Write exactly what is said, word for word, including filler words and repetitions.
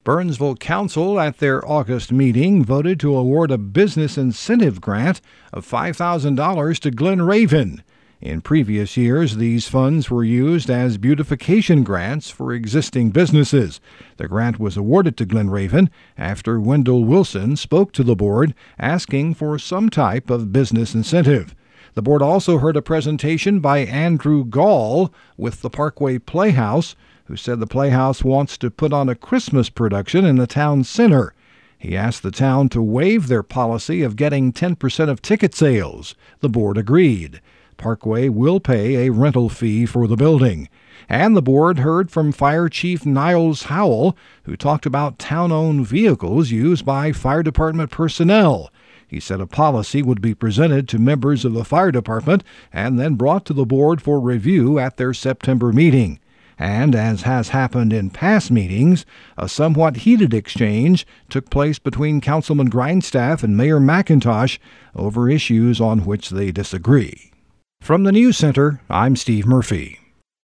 Burnsville Council at their August meeting voted to award a business incentive grant of five thousand dollars to Glen Raven. In previous years, these funds were used as beautification grants for existing businesses. The grant was awarded to Glen Raven after Wendell Wilson spoke to the board asking for some type of business incentive. The board also heard a presentation by Andrew Gall with the Parkway Playhouse, who said the Playhouse wants to put on a Christmas production in the town center. He asked the town to waive their policy of getting ten percent of ticket sales. The board agreed. Parkway will pay a rental fee for the building. And the board heard from Fire Chief Niles Howell, who talked about town-owned vehicles used by fire department personnel. He said a policy would be presented to members of the fire department and then brought to the board for review at their September meeting. And as has happened in past meetings, a somewhat heated exchange took place between Councilman Grindstaff and Mayor McIntosh over issues on which they disagree. From the News Center, I'm Steve Murphy.